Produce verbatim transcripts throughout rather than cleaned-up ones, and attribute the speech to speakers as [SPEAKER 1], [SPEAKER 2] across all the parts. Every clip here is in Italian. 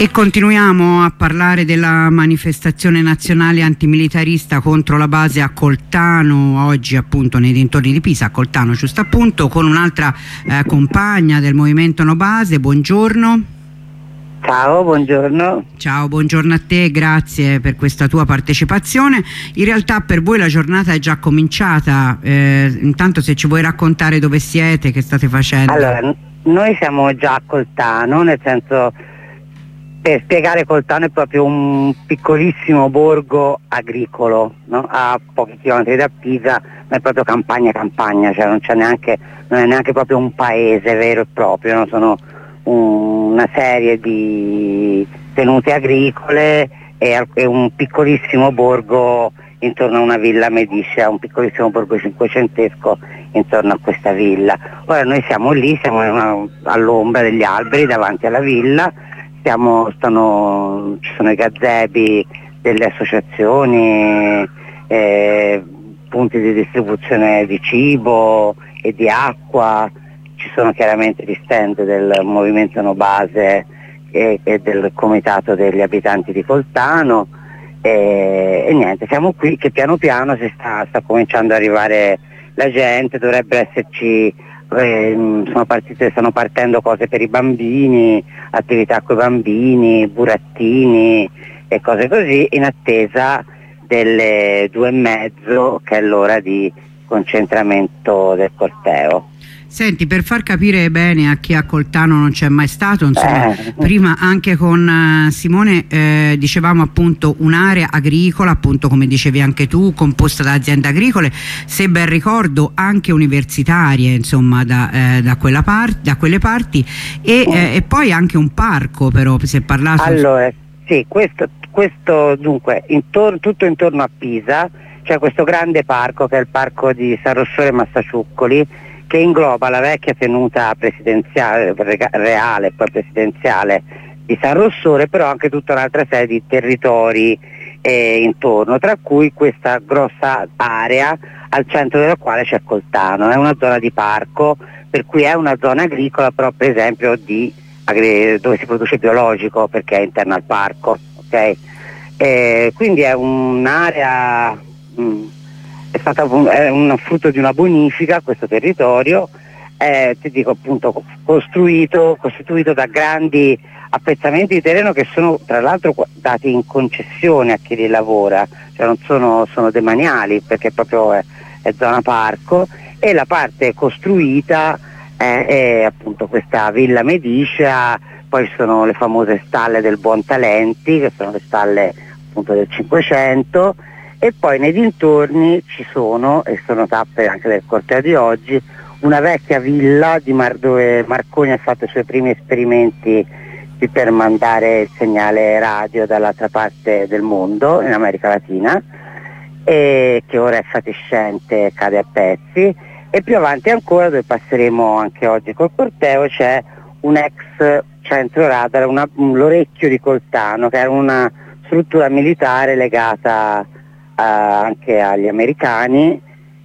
[SPEAKER 1] E continuiamo a parlare della manifestazione nazionale antimilitarista contro la base a Coltano, oggi appunto nei dintorni di Pisa, a Coltano giusto appunto, con un'altra eh, compagna del movimento No Base. Buongiorno.
[SPEAKER 2] Ciao, buongiorno.
[SPEAKER 1] Ciao, buongiorno a te, grazie per questa tua partecipazione. In realtà per voi la giornata è già cominciata, eh, intanto se ci vuoi raccontare dove siete, che state facendo.
[SPEAKER 2] Allora, noi siamo già a Coltano, nel senso, per spiegare, Coltano è proprio un piccolissimo borgo agricolo, no? A pochi chilometri da Pisa, ma è proprio campagna campagna, cioè non c'è neanche, non è neanche proprio un paese vero e proprio, no? Sono un, una serie di tenute agricole e, e un piccolissimo borgo intorno a una villa medicea, un piccolissimo borgo cinquecentesco intorno a questa villa. Ora noi siamo lì, siamo all'ombra degli alberi davanti alla villa. Stiamo, stanno, ci sono i gazebi delle associazioni, eh, punti di distribuzione di cibo e di acqua, ci sono chiaramente gli stand del movimento No Base e, e del comitato degli abitanti di Coltano e, e niente, siamo qui che piano piano si sta, sta cominciando ad arrivare la gente, dovrebbe esserci. Eh, sono partite, stanno partendo cose per i bambini, attività con i bambini, burattini e cose così, in attesa delle due e mezzo che è l'ora di concentramento del corteo.
[SPEAKER 1] Senti, per far capire bene a chi a Coltano non c'è mai stato, insomma, eh. prima anche con uh, Simone eh, dicevamo appunto un'area agricola, appunto come dicevi anche tu, composta da aziende agricole, se ben ricordo anche universitarie, insomma, da, eh, da, quella par da quelle parti e, mm. eh, e poi anche un parco, però, se è parlato.
[SPEAKER 2] Allora, sì, questo, questo dunque, intorno, tutto intorno a Pisa c'è questo grande parco che è il parco di San Rossore Massaciuccoli, che ingloba la vecchia tenuta presidenziale, reale e poi presidenziale di San Rossore, però anche tutta un'altra serie di territori eh, intorno, tra cui questa grossa area al centro della quale c'è Coltano. È una zona di parco, per cui è una zona agricola, però per esempio di, dove si produce biologico, perché è interna al parco, okay? Eh, quindi è un'area... Mm, è stata è un frutto di una bonifica questo territorio, eh, ti dico appunto costruito, costituito da grandi appezzamenti di terreno che sono tra l'altro dati in concessione a chi li lavora, cioè non sono, sono demaniali perché proprio è, è zona parco, e la parte costruita è, è appunto questa villa medicea, poi ci sono le famose stalle del Buontalenti, che sono le stalle appunto del Cinquecento. E poi nei dintorni ci sono, e sono tappe anche del corteo di oggi, una vecchia villa di Mar dove Marconi ha fatto i suoi primi esperimenti per mandare il segnale radio dall'altra parte del mondo, in America Latina, e che ora è fatiscente e cade a pezzi. E più avanti ancora, dove passeremo anche oggi col corteo, c'è un ex centro radar, una, l'Orecchio di Coltano, che era una struttura militare legata anche agli americani,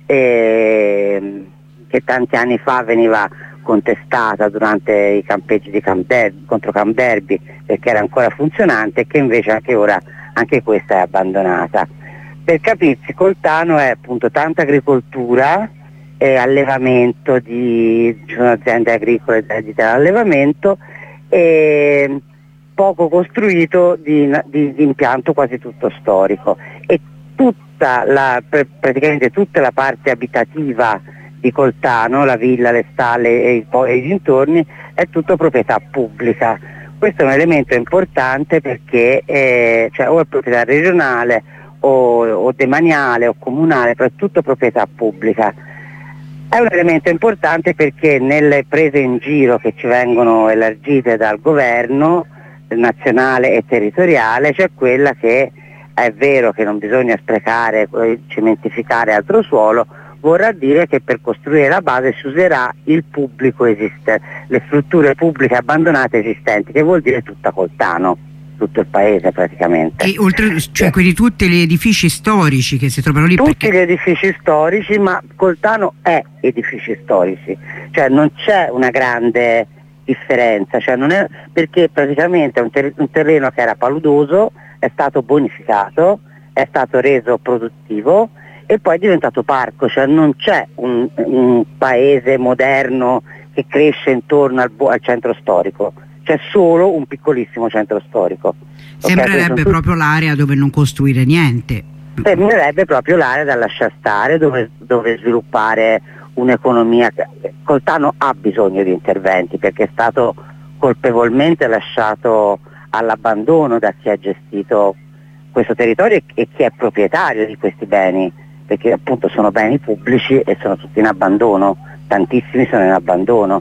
[SPEAKER 2] e che tanti anni fa veniva contestata durante i campeggi di Camp Derby, contro Camp Derby, perché era ancora funzionante, e che invece anche ora anche questa è abbandonata. Per capirsi, Coltano è appunto tanta agricoltura e allevamento, di, ci sono aziende agricole dedicate all'allevamento e poco costruito di, di, di impianto quasi tutto storico, e tutta la, praticamente tutta la parte abitativa di Coltano, la villa, le stalle e i, e i dintorni, è tutto proprietà pubblica. Questo è un elemento importante perché eh, cioè, o è proprietà regionale o, o demaniale o comunale, però è tutto proprietà pubblica. È un elemento importante perché nelle prese in giro che ci vengono elargite dal governo nazionale e territoriale c'è quella che è vero che non bisogna sprecare, cementificare altro suolo, vorrà dire che per costruire la base si userà il pubblico esistente, le strutture pubbliche abbandonate esistenti, che vuol dire tutta Coltano, tutto il paese praticamente.
[SPEAKER 1] E oltre, cioè, quindi tutti gli edifici storici che si trovano lì?
[SPEAKER 2] Tutti
[SPEAKER 1] perché...
[SPEAKER 2] gli edifici storici, ma Coltano è edifici storici, cioè non c'è una grande differenza, cioè non è, perché praticamente è un, ter- un terreno che era paludoso, è stato bonificato, è stato reso produttivo e poi è diventato parco, cioè non c'è un, un paese moderno che cresce intorno al, al centro storico, c'è solo un piccolissimo centro storico.
[SPEAKER 1] Sembrerebbe okay, proprio tutti... l'area dove non costruire niente.
[SPEAKER 2] Sembrerebbe proprio l'area da lasciare stare, dove, dove sviluppare un'economia. Coltano ha bisogno di interventi perché è stato colpevolmente lasciato all'abbandono da chi ha gestito questo territorio e chi è proprietario di questi beni, perché appunto sono beni pubblici e sono tutti in abbandono, tantissimi sono in abbandono.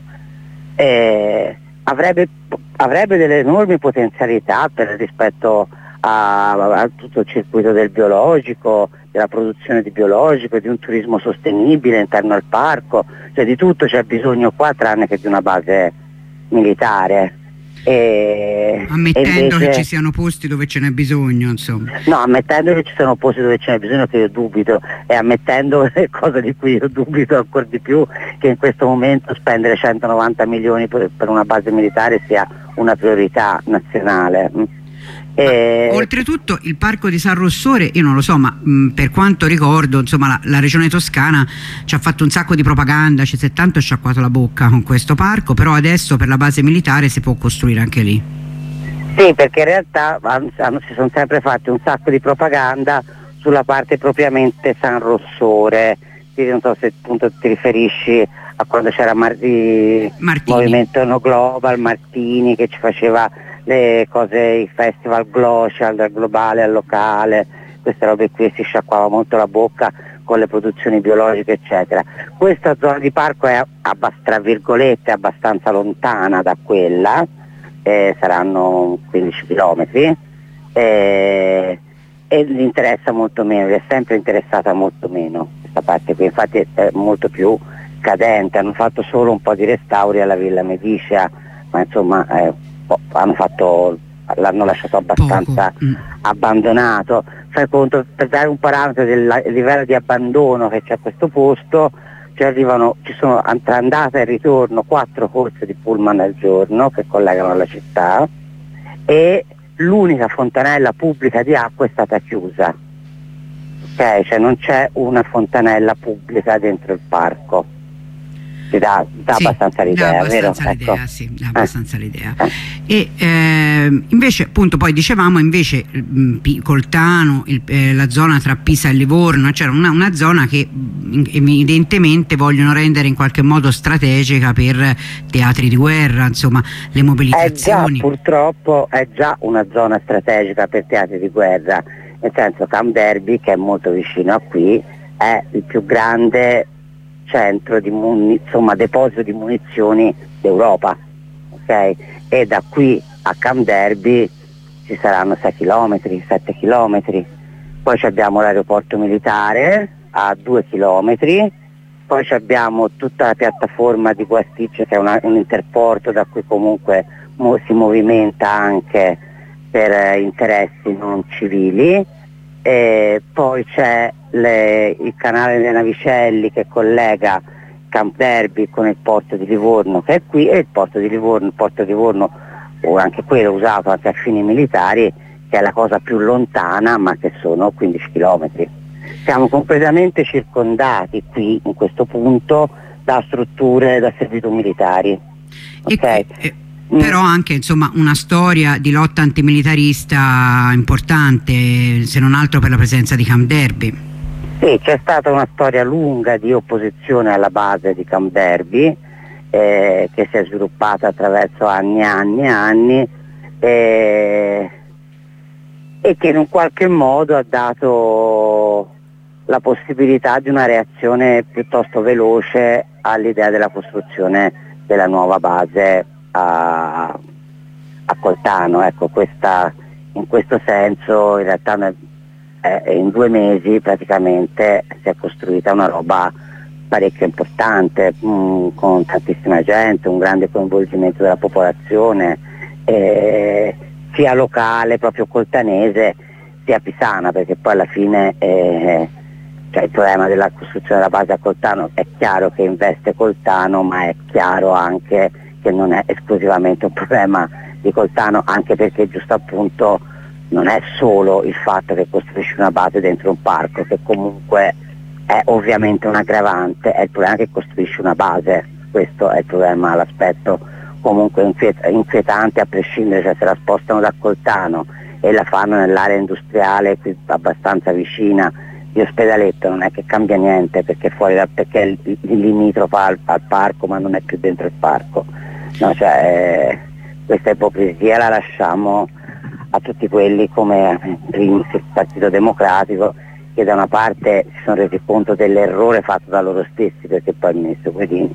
[SPEAKER 2] E avrebbe, avrebbe delle enormi potenzialità per rispetto a, a tutto il circuito del biologico, della produzione di biologico, di un turismo sostenibile interno al parco, cioè di tutto c'è bisogno qua tranne che di una base militare. E,
[SPEAKER 1] ammettendo
[SPEAKER 2] e invece,
[SPEAKER 1] che ci siano posti dove ce n'è bisogno, insomma.
[SPEAKER 2] No, ammettendo che ci siano posti dove ce n'è bisogno, che io dubito, e ammettendo cosa di cui io dubito ancora di più, che in questo momento spendere centonovanta milioni per, per una base militare sia una priorità nazionale.
[SPEAKER 1] E... Oltretutto il parco di San Rossore, io non lo so, ma mh, per quanto ricordo, insomma, la, la regione toscana ci ha fatto un sacco di propaganda, ci si è tanto sciacquato la bocca con questo parco, però adesso per la base militare si può costruire anche lì.
[SPEAKER 2] Sì, perché in realtà hanno, hanno, si sono sempre fatti un sacco di propaganda sulla parte propriamente San Rossore. Io non so se appunto ti riferisci a quando c'era Mar- il Movimento No Global, Martini, che ci faceva le cose, i festival global, dal globale al locale, queste robe qui, si sciacquava molto la bocca con le produzioni biologiche eccetera. Questa zona di parco è abbast- tra virgolette abbastanza lontana da quella, eh, saranno quindici chilometri, eh, e gli interessa molto meno, gli è sempre interessata molto meno questa parte qui, infatti è molto più cadente. Hanno fatto solo un po' di restauri alla Villa Medicea, ma insomma eh, hanno fatto, l'hanno lasciato abbastanza mm. abbandonato. Fai conto, per dare un parametro del livello di abbandono che c'è a questo posto, ci arrivano, ci sono tra andata e ritorno quattro corse di pullman al giorno che collegano la città, e l'unica fontanella pubblica di acqua è stata chiusa, ok? Cioè non c'è una fontanella pubblica dentro il parco. Ti dà, dà sì, abbastanza l'idea,
[SPEAKER 1] dà abbastanza
[SPEAKER 2] vero?
[SPEAKER 1] l'idea,
[SPEAKER 2] ecco.
[SPEAKER 1] sì, dà abbastanza eh. l'idea. E eh, invece appunto poi dicevamo invece mh, Coltano, il, eh, la zona tra Pisa e Livorno, c'era una, una zona che mh, evidentemente vogliono rendere in qualche modo strategica per teatri di guerra, insomma le mobilitazioni.
[SPEAKER 2] È già, purtroppo è già una zona strategica per teatri di guerra, nel senso Camp Derby, che è molto vicino a qui, è il più grande centro di muni- insomma deposito di munizioni d'Europa, ok? E da qui a Camp Derby ci saranno sei chilometri, sette chilometri, poi abbiamo l'aeroporto militare a due chilometri, poi abbiamo tutta la piattaforma di Guasticcio, che è una, un interporto da cui comunque mo- si movimenta anche per eh, interessi non civili. E poi c'è le, il canale dei Navicelli che collega Camp Derby con il porto di Livorno, che è qui, e il porto di Livorno, il porto di Livorno, o anche quello usato anche a fini militari, che è la cosa più lontana, ma che sono quindici chilometri. Siamo completamente circondati qui, in questo punto, da strutture, da servitù militari. Okay?
[SPEAKER 1] E, e, però anche insomma una storia di lotta antimilitarista importante, se non altro per la presenza di Camp Derby.
[SPEAKER 2] Sì, c'è stata una storia lunga di opposizione alla base di Camp Derby, eh, che si è sviluppata attraverso anni e anni e anni, eh, e che in un qualche modo ha dato la possibilità di una reazione piuttosto veloce all'idea della costruzione della nuova base a, a Coltano. Ecco, questa, in questo senso in realtà eh, in due mesi praticamente si è costruita una roba parecchio importante, mh, con tantissima gente, un grande coinvolgimento della popolazione, eh, sia locale, proprio coltanese, sia pisana, perché poi alla fine eh, cioè il problema della costruzione della base a Coltano è chiaro che investe Coltano, ma è chiaro anche che non è esclusivamente un problema di Coltano, anche perché giusto appunto non è solo il fatto che costruisci una base dentro un parco, che comunque è ovviamente un aggravante, è il problema che costruisci una base, questo è il problema, l'aspetto comunque inquiet- inquietante a prescindere, cioè se la spostano da Coltano e la fanno nell'area industriale qui abbastanza vicina di Ospedaletto, non è che cambia niente, perché fuori da, perché è il limitrofa al, al parco, ma non è più dentro il parco, no, cioè, eh, questa ipocrisia la lasciamo a tutti quelli come Primus, il Partito Democratico, che da una parte si sono resi conto dell'errore fatto da loro stessi, perché poi il ministro Guedini,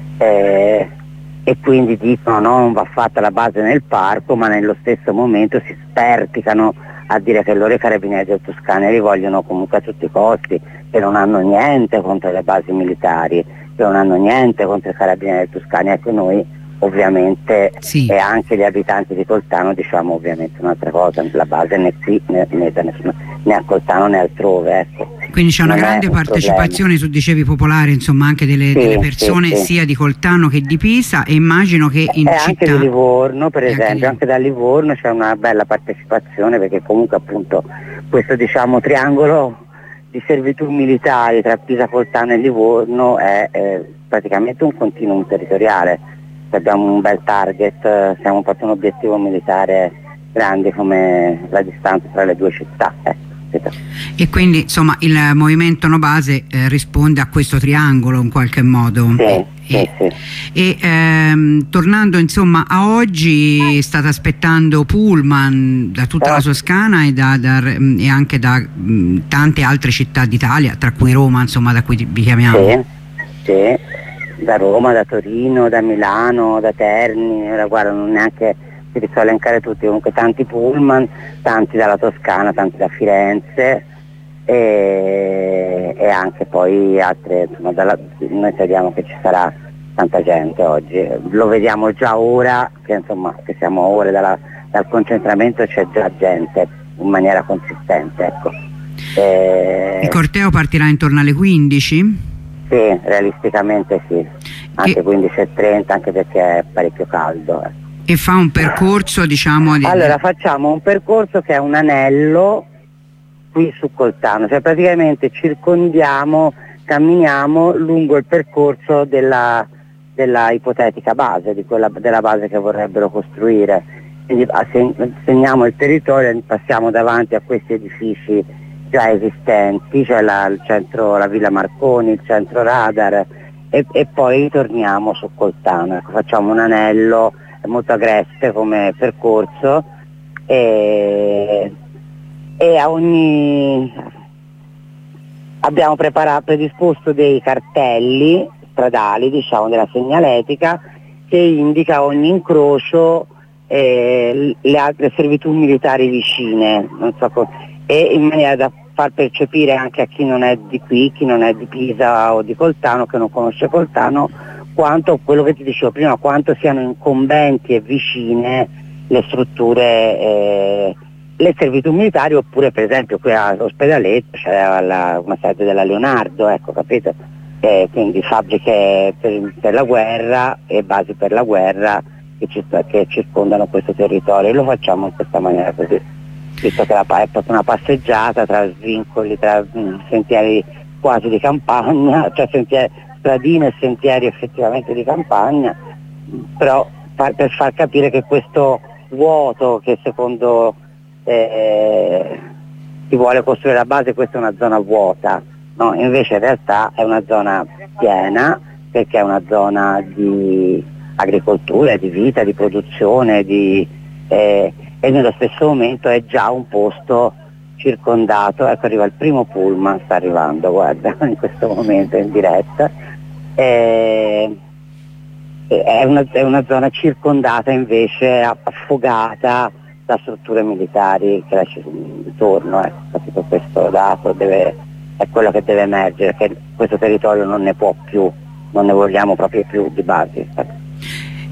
[SPEAKER 2] eh, e quindi dicono no, non va fatta la base nel parco, ma nello stesso momento si sperticano a dire che loro i carabinieri del Toscana li vogliono comunque a tutti i costi, che non hanno niente contro le basi militari, che non hanno niente contro i carabinieri del Toscana. Ecco, noi ovviamente sì. E anche gli abitanti di Coltano diciamo ovviamente un'altra cosa, la base né qui né, né, né a Coltano né altrove, ecco.
[SPEAKER 1] Quindi c'è una non grande partecipazione, tu dicevi popolare, insomma, anche delle, sì, delle persone sì, sì. sia di Coltano che di Pisa, e immagino che in
[SPEAKER 2] e
[SPEAKER 1] città...
[SPEAKER 2] anche di Livorno per esempio, anche, anche da Livorno c'è una bella partecipazione, perché comunque appunto questo diciamo triangolo di servitù militari tra Pisa, Coltano e Livorno è eh, praticamente un continuum territoriale. Abbiamo un bel target, siamo proprio un obiettivo militare grande come la distanza tra le due città. Eh.
[SPEAKER 1] E quindi insomma il movimento No Base eh, risponde a questo triangolo in qualche modo.
[SPEAKER 2] Sì,
[SPEAKER 1] e,
[SPEAKER 2] sì, sì.
[SPEAKER 1] e ehm, tornando insomma a oggi, state aspettando pullman da tutta eh. la Toscana e, da, da, e anche da mh, tante altre città d'Italia, tra cui Roma, insomma, da cui vi chiamiamo.
[SPEAKER 2] Sì, sì. Da Roma, da Torino, da Milano, da Terni, ora guarda non neanche si riesce a elencare tutti, comunque tanti pullman, tanti dalla Toscana, tanti da Firenze e, e anche poi altre, insomma, dalla, noi crediamo che ci sarà tanta gente oggi, lo vediamo già ora, che insomma che siamo ore dalla, dal concentramento, c'è già gente in maniera consistente, ecco. E...
[SPEAKER 1] Il corteo partirà intorno alle quindici?
[SPEAKER 2] Sì, realisticamente sì, anche che... quindici e trenta, anche perché è parecchio caldo. Eh.
[SPEAKER 1] E fa un percorso, diciamo... Di...
[SPEAKER 2] Allora facciamo un percorso che è un anello qui su Coltano, cioè praticamente circondiamo, camminiamo lungo il percorso della, della ipotetica base, di quella, della base che vorrebbero costruire. Quindi segniamo il territorio, passiamo davanti a questi edifici già esistenti, cioè la, il centro, la Villa Marconi, il centro radar, e, e poi ritorniamo su Coltano. Ecco, facciamo un anello, è molto agreste come percorso, e, e a ogni abbiamo preparato, predisposto dei cartelli stradali, diciamo, della segnaletica, che indica ogni incrocio eh, le altre servitù militari vicine, non so come, e in maniera da far percepire anche a chi non è di qui, chi non è di Pisa o di Coltano, che non conosce Coltano, quanto quello che ti dicevo prima, quanto siano incombenti e vicine le strutture, eh, le servitù militari, oppure per esempio qui a Ospedaletto c'era la, una sede della Leonardo, ecco, capito? Eh, quindi fabbriche per, per la guerra e basi per la guerra che, ci, che circondano questo territorio, e lo facciamo in questa maniera così. Visto che la, è proprio una passeggiata tra svincoli, tra mh, sentieri quasi di campagna, cioè sentieri, stradine e sentieri effettivamente di campagna, però par, per far capire che questo vuoto che secondo eh, chi vuole costruire la base, questa è una zona vuota, no? Invece in realtà è una zona piena, perché è una zona di agricoltura, di vita, di produzione, di... Eh, e nello stesso momento è già un posto circondato. Ecco, arriva il primo pullman, sta arrivando, guarda, in questo momento in diretta, e, è, una, è una zona circondata invece, affogata da strutture militari che la ci intorno, ecco, capito? Questo dato deve, è quello che deve emergere, che questo territorio non ne può più, non ne vogliamo proprio più di base. Ecco.